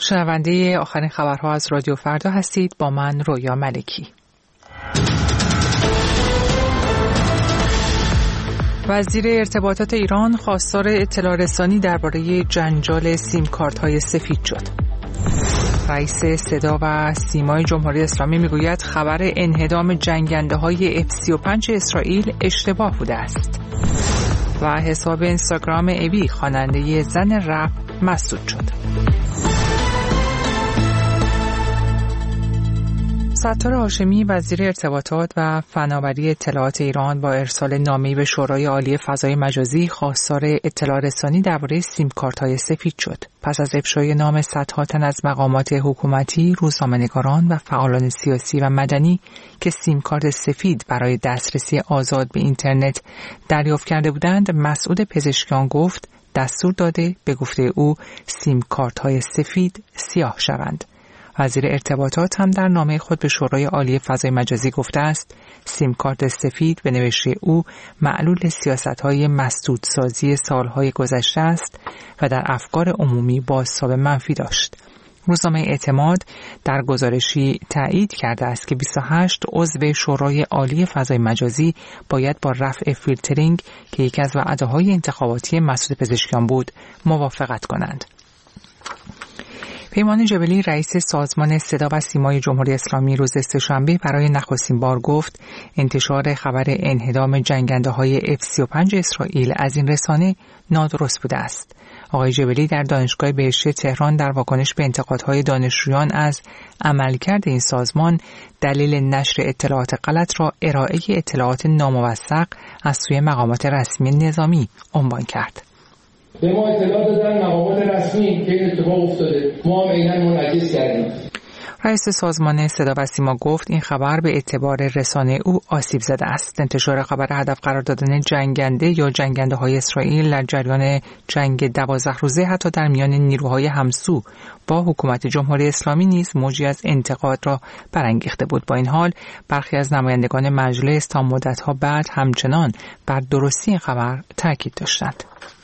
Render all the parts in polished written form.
شنونده آخرین خبرها از رادیو فردا هستید. با من رویا ملکی. وزیر ارتباطات ایران خواستار اطلاع رسانی درباره جنجال سیم کارت‌های سفید شد. رئیس صدا و سیمای جمهوری اسلامی میگوید خبر انهدام جنگنده‌های F-35 اسرائیل اشتباه بوده است. و حساب اینستاگرام اوی خواننده زن رپ مسدود شد. ستار هاشمی وزیر ارتباطات و فناوری اطلاعات ایران با ارسال نامه‌ای به شورای عالی فضای مجازی خواستار اطلاع رسانی درباره سیم کارت‌های سفید شد. پس از افشای نام صدها تن از مقامات حکومتی، روزنامه‌نگاران و فعالان سیاسی و مدنی که سیم کارت سفید برای دسترسی آزاد به اینترنت دریافت کرده بودند، مسعود پزشکیان گفت دستور داده به گفته او سیم کارت‌های سفید سیاه شوند. وزیر ارتباطات هم در نامه خود به شورای عالی فضای مجازی گفته است سیم کارت سفید به نوشته او معلول سیاست‌های مسدودسازی سالهای گذشته است و در افکار عمومی بازتاب منفی داشت. روزنامه اعتماد در گزارشی تایید کرده است که 28 عضو شورای عالی فضای مجازی باید با رفع فیلترینگ که یکی از وعده‌های انتخاباتی مسعود پزشکیان بود موافقت کنند. پیمان جبلی رئیس سازمان صدا و سیمای جمهوری اسلامی روز سه‌شنبه برای نخستین بار گفت انتشار خبر انهدام جنگنده‌های F-35 اسرائیل از این رسانه نادرست بوده است. آقای جبلی در دانشگاه بهشتی تهران در واکنش به انتقادهای دانشجویان از عملکرد این سازمان دلیل نشر اطلاعات غلط را ارائه اطلاعات ناموثق از سوی مقامات رسمی نظامی عنوان کرد. به ما اطلاع دادن مقامات رسمی که این اتفاق افتاده، ما هم عیناً منعکس کردیم. رئیس سازمان صدا و سیما گفت این خبر به اعتبار رسانه او آسیب زده است. انتشار خبر هدف قرار دادن جنگنده یا جنگنده‌های اسرائیل در جریان جنگ 12 روزه حتی در میان نیروهای همسو با حکومت جمهوری اسلامی نیز موجی از انتقاد را برانگیخته بود. با این حال برخی از نمایندگان مجلس تا مدت‌ها بعد همچنان بر درستی این خبر تاکید داشتند.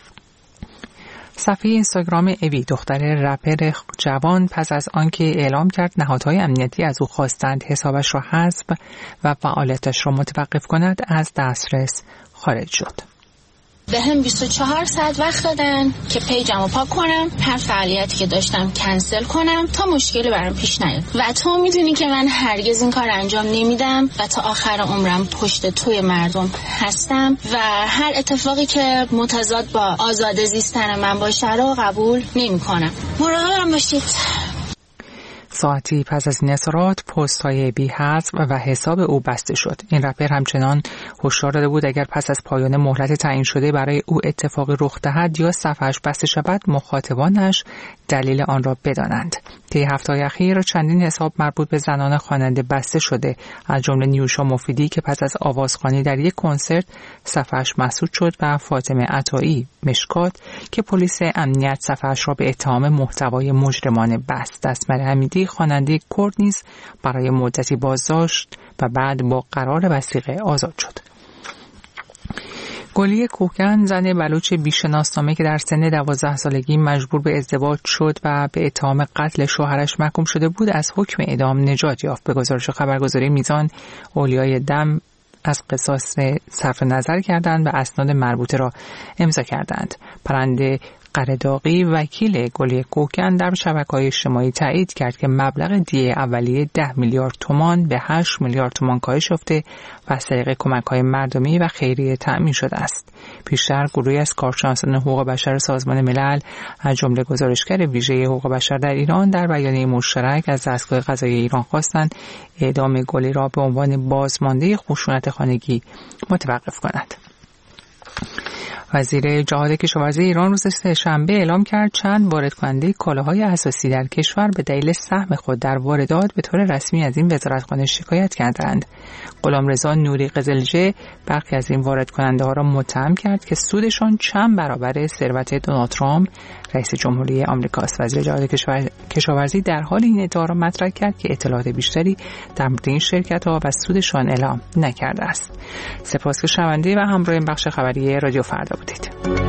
صفحه اینستاگرام اوی دختر رپر جوان پس از آنکه اعلام کرد نهادهای امنیتی از او خواستند حسابش را حذف و فعالیتش را متوقف کند از دسترس خارج شد. به هم 24 ساعت وقت دادن که پیجمو پاک کنم، هر فعالیتی که داشتم کنسل کنم تا مشکلی برام پیش نیاد. و تو میدونی که من هرگز این کار انجام نمیدم و تا آخر عمرم پشت توی مردم هستم و هر اتفاقی که متضاد با آزاد زیستن من باشه رو قبول نمی‌کنم. مراقبم باشید. ساعتی پس از این اظهارات پست‌های بی حذف و حساب او بسته شد. این رپر همچنان هشدار داده بود اگر پس از پایان مهلت تعیین شده برای او اتفاقی رخ دهد یا صفحه‌اش بسته شود مخاطبانش دلیل آن را بدانند. طی هفته‌های اخیر چندین حساب مربوط به زنان خواننده بسته شده، از جمله نیوشا مفیدی که پس از آوازخوانی در یک کنسرت صفحه‌اش مسدود شد و فاطمه عطایی مشکات که پلیس امنیت صفحه‌اش را به اتهام محتوای مجرمانه بست. اسمر حمیدی خواننده کرد نیز برای مدتی بازداشت و بعد با قرار وثیقه آزاد شد. گلی کوکن زن بلوچ بیشناسنامه که در سن 12 سالگی مجبور به ازدواج شد و به اتهام قتل شوهرش محکوم شده بود از حکم اعدام نجات یافت. به گزارش خبرگزاری میزان اولیای دم از قصاص صرف نظر کردند و اسناد مربوطه را امضا کردند. پرنده قرداغی وکیل گلی کوکن در شبکه‌های اجتماعی تایید کرد که مبلغ دیه اولیه 10 میلیارد تومان به 8 میلیارد تومان کاهش یافته و از طریق کمک‌های مردمی و خیریه تأمین شده است. پیشتر گروهی از کارشناسان حقوق بشر سازمان ملل از جمله گزارشگر ویژه حقوق بشر در ایران در بیانیه مشترک از دستگاه قضایی ایران خواستند اعدام گلی را به عنوان بازمانده خشونت خانگی متوقف کند. وزیر جهاد کشاورزی ایران روز سه‌شنبه اعلام کرد چند وارد کننده کالاهای اساسی در کشور به دلیل سهم خود در واردات به طور رسمی از این وزارتخانه شکایت کردند. غلامرضا نوری قزلجه برخی از این وارد کننده ها را متهم کرد که سودشان چند برابر ثروت دونالد ترامپ رئیس جمهوری آمریکاست. وزیر جهاد کشاورزی در حال این ادعا را مطرح کرد که اطلاعات بیشتری در مورد این شرکت‌ها و سودشان اعلام نکرده است. سپاس که شنونده و همراه این بخش خبری رادیو فردا بودید.